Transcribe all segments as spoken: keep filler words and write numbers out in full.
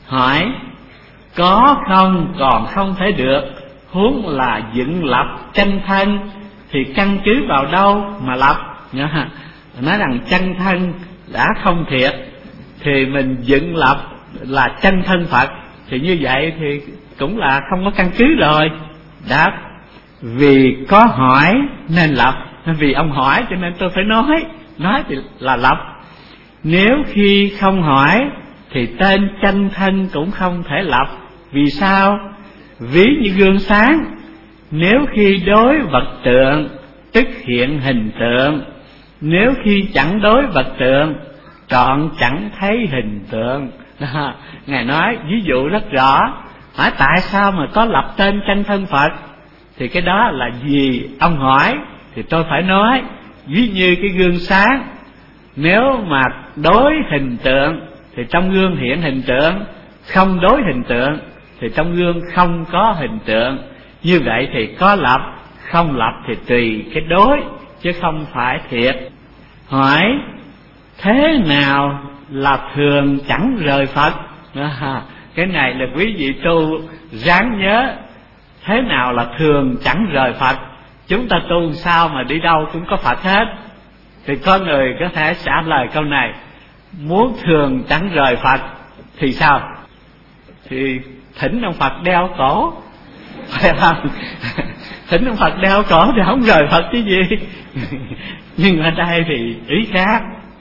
Hỏi có không còn không thể được, huống là dựng lập chân thân, thì căn cứ vào đâu mà lập? Nói rằng chân thân đã không thiệt thì mình dựng lập là chân thân Phật, thì như vậy thì cũng là không có căn cứ rồi. Đáp: vì có hỏi nên lập. Vì ông hỏi cho nên tôi phải nói, nói thì là lập. Nếu khi không hỏi thì tên chân thân cũng không thể lập. Vì sao? Ví như gương sáng, nếu khi đối vật tượng tức hiện hình tượng, nếu khi chẳng đối vật tượng trọn chẳng thấy hình tượng. Đó, Ngài nói ví dụ rất rõ. Hỏi tại sao mà có lập tên chân thân Phật? Thì cái đó là vì ông hỏi thì tôi phải nói. Ví như cái gương sáng, nếu mà đối hình tượng thì trong gương hiện hình tượng, không đối hình tượng thì trong gương không có hình tượng. Như vậy thì có lập, không lập thì tùy cái đối, chứ không phải thiệt. Hỏi thế nào là thường chẳng rời Phật? À, cái này là quý vị tu ráng nhớ. Thế nào là thường chẳng rời Phật? Chúng ta tu sao mà đi đâu cũng có Phật hết. Thì có người có thể trả lời câu này: muốn thường chẳng rời Phật thì sao? Thì thỉnh ông Phật đeo cổ, phải không? Thỉnh ông Phật đeo cổ thì không rời Phật chứ gì. Nhưng ở đây thì ý khác.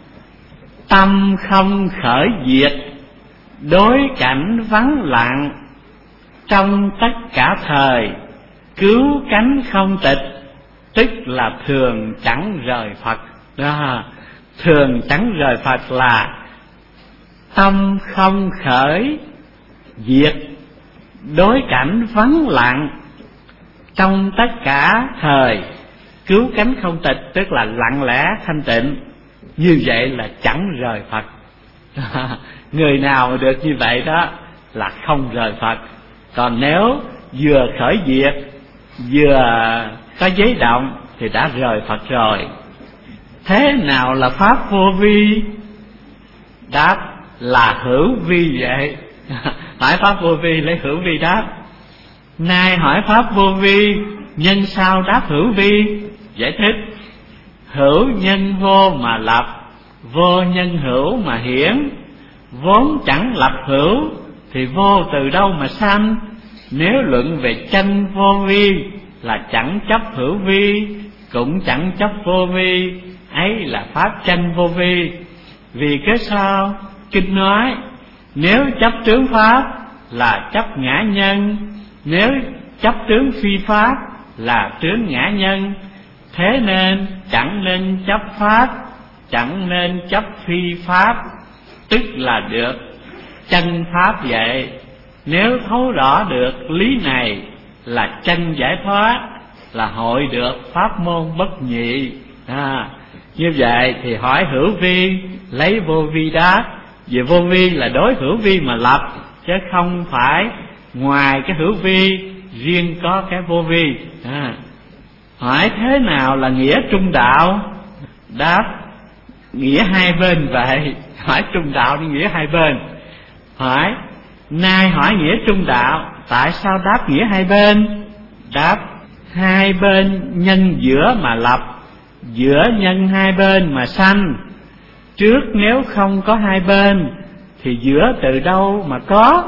Tâm không khởi diệt, đối cảnh vắng lặng, trong tất cả thời cứu cánh không tịch, tức là thường chẳng rời Phật. Đó, thường chẳng rời Phật là tâm không khởi diệt, đối cảnh vắng lặng, trong tất cả thời cứu cánh không tịch, tức là lặng lẽ thanh tịnh. Như vậy là chẳng rời Phật. Người nào mà được như vậy đó là không rời Phật. Còn nếu vừa khởi diệt, vừa có giấy động thì đã rời Phật rồi. Thế nào là pháp vô vi? Đáp là hữu vi vậy. Hỏi pháp vô vi lấy hữu vi đáp. Nay hỏi pháp vô vi, nhân sao đáp hữu vi? Giải thích: hữu nhân vô mà lập, vô nhân hữu mà hiển. Vốn chẳng lập hữu thì vô từ đâu mà sanh. Nếu luận về chân vô vi là chẳng chấp hữu vi, cũng chẳng chấp vô vi, ấy là pháp chân vô vi. Vì cái sao? Kinh nói: nếu chấp tướng pháp là chấp ngã nhân, nếu chấp tướng phi pháp là tướng ngã nhân. Thế nên chẳng nên chấp pháp, chẳng nên chấp phi pháp, tức là được chân pháp vậy. Nếu thấu rõ được lý này là chân giải thoát, là hội được pháp môn bất nhị. À, như vậy thì hỏi hữu vi lấy vô vi đáp. Vì vô vi là đối hữu vi mà lập, chứ không phải ngoài cái hữu vi riêng có cái vô vi. À, hỏi thế nào là nghĩa trung đạo? Đáp nghĩa hai bên vậy. Hỏi trung đạo thì nghĩa hai bên. Hỏi nay hỏi nghĩa trung đạo, tại sao đáp nghĩa hai bên? Đáp hai bên nhân giữa mà lập, giữa nhân hai bên mà sanh. Trước nếu không có hai bên thì giữa từ đâu mà có?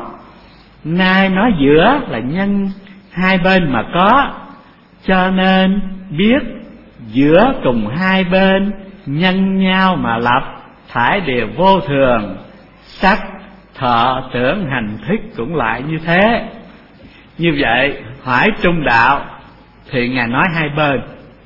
Nay nói giữa là nhân hai bên mà có, cho nên biết giữa cùng hai bên nhân nhau mà lập, thải đều vô thường. Sắc thọ tưởng hành thức cũng lại như thế. Như vậy hỏi trung đạo thì Ngài nói hai bên.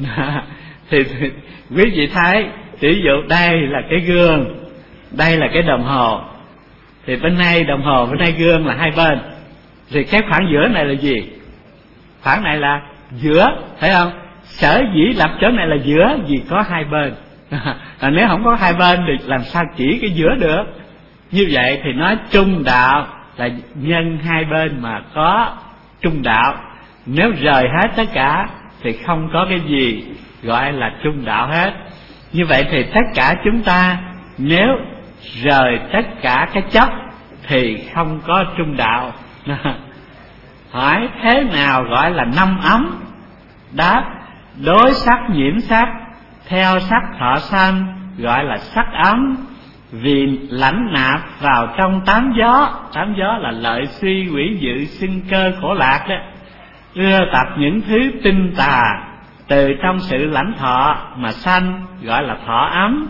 thì, thì quý vị thấy, ví dụ đây là cái gương, đây là cái đồng hồ, thì bên này đồng hồ, bên đây gương là hai bên. Thì cái khoảng giữa này là gì? Khoảng này là giữa, thấy không? Sở dĩ lập chỗ này là giữa vì có hai bên. À, nếu không có hai bên thì làm sao chỉ cái giữa được? Như vậy thì nói trung đạo là nhân hai bên mà có trung đạo. Nếu rời hết tất cả thì không có cái gì gọi là trung đạo hết. Như vậy thì tất cả chúng ta nếu rời tất cả cái chấp thì không có trung đạo. Hỏi thế nào gọi là năm ấm? Đáp: đối sắc nhiễm sắc, theo sắc thọ sanh, gọi là sắc ấm. Vì lãnh nạp vào trong tám gió, tám gió là lợi suy quỷ dự sinh cơ khổ lạc đó, ưa tập những thứ tinh tà, từ trong sự lãnh thọ mà sanh, gọi là thọ ấm.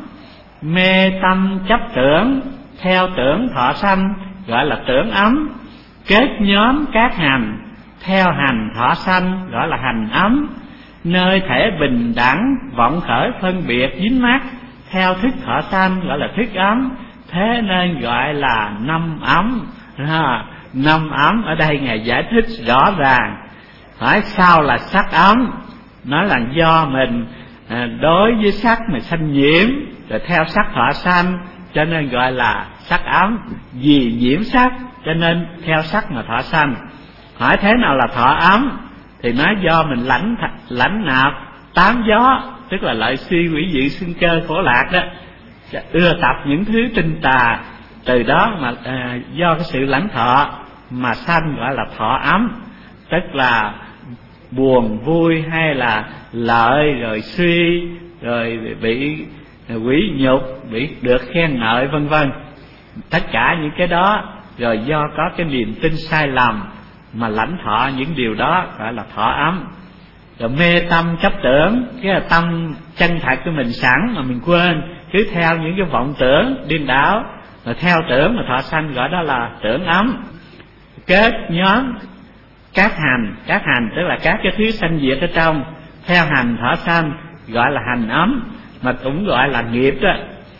Mê tâm chấp tưởng, theo tưởng thọ sanh, gọi là tưởng ấm. Kết nhóm các hành, theo hành thọ sanh, gọi là hành ấm. Nơi thể bình đẳng, vọng khởi phân biệt dính mắc, theo thức thọ sanh, gọi là thức ấm. Thế nên gọi là năm ấm. À, năm ấm ở đây Ngài giải thích rõ ràng. Hỏi sao là sắc ấm? Nói là do mình à, đối với sắc mà sanh nhiễm, rồi theo sắc thọ sanh, cho nên gọi là sắc ấm. Vì nhiễm sắc cho nên theo sắc mà thọ sanh. Hỏi thế nào là thọ ấm? Thì nói do mình lãnh lãnh nạp tám gió, tức là lợi suy quỷ dự sinh cơ khổ lạc đó, ưa tập những thứ tinh tà, từ đó mà à, do cái sự lãnh thọ mà sanh, gọi là thọ ấm. Tức là buồn vui hay là lợi rồi suy, rồi bị quỷ nhục, bị được khen ngợi vân vân. Tất cả những cái đó rồi do có cái niềm tin sai lầm mà lãnh thọ những điều đó, gọi là thọ ấm. Rồi mê tâm chấp tưởng, cái là tâm chân thật của mình sẵn mà mình quên, cứ theo những cái vọng tưởng điên đảo, rồi theo tưởng mà thọ sanh, gọi đó là tưởng ấm. Kết nhóm các hành, các hành tức là các cái thứ sanh diệt ở trong, theo hành thọ sanh, gọi là hành ấm, mà cũng gọi là nghiệp đó.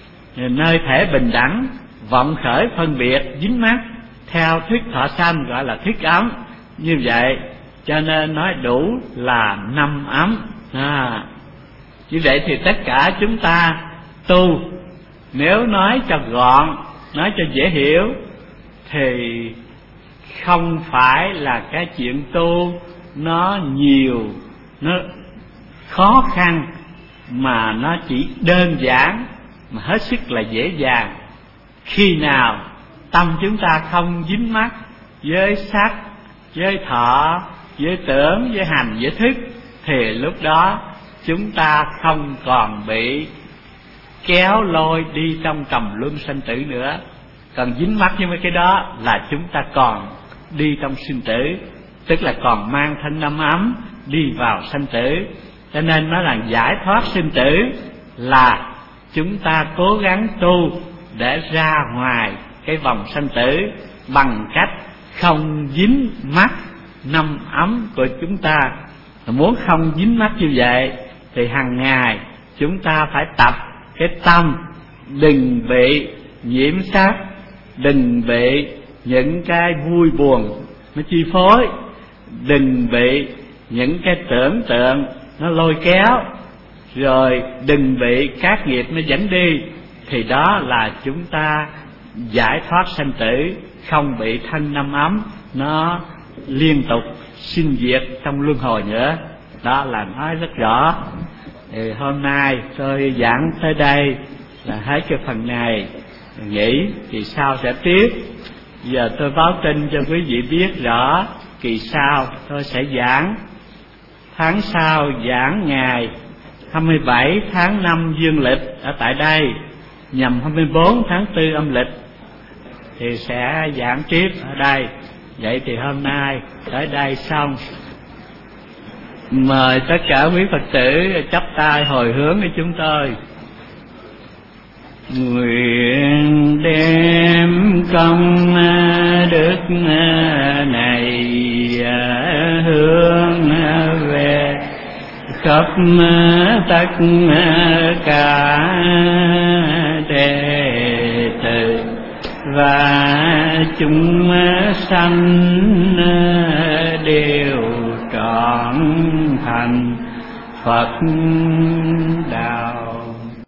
Nơi thể bình đẳng, vọng khởi phân biệt dính mắc, theo thức thọ sanh, gọi là thức ấm. Như vậy cho nên nói đủ là năm ấm. À, như vậy thì tất cả chúng ta tu, nếu nói cho gọn, nói cho dễ hiểu, thì không phải là cái chuyện tu nó nhiều, nó khó khăn, mà nó chỉ đơn giản mà hết sức là dễ dàng. Khi nào tâm chúng ta không dính mắc với sắc, với thọ, với tưởng, với hành, với thức, thì lúc đó chúng ta không còn bị kéo lôi đi trong trầm luân sanh tử nữa. Còn dính mắc với mấy cái đó là chúng ta còn đi trong sinh tử, tức là còn mang thân năm ấm đi vào sanh tử. Cho nên nó là giải thoát sinh tử, là chúng ta cố gắng tu để ra ngoài cái vòng sanh tử bằng cách không dính mắc năm ấm của chúng ta. Muốn không dính mắc như vậy thì hàng ngày chúng ta phải tập cái tâm đừng bị nhiễm sắc, đừng bị những cái vui buồn nó chi phối, đừng bị những cái tưởng tượng nó lôi kéo, rồi đừng bị các nghiệp nó dẫn đi. Thì đó là chúng ta giải thoát sanh tử, không bị thân năm ấm nó liên tục sinh diệt trong luân hồi nữa. Đó là nói rất rõ. Thì hôm nay tôi giảng tới đây là hết cái phần này, nghĩ kỳ sau sẽ tiếp. Giờ tôi báo tin cho quý vị biết rõ, kỳ sau tôi sẽ giảng. Tháng sau giảng ngày hai mươi bảy tháng năm dương lịch ở tại đây, nhằm hai mươi bốn tháng tư âm lịch thì sẽ giảng tiếp ở đây. Vậy thì hôm nay tới đây xong. Mời tất cả quý Phật tử chắp tay hồi hướng với chúng tôi. Nguyện đem công đức này hướng về khắp tất cả đệ tử và chúng sanh đều trọn thành Phật đạo.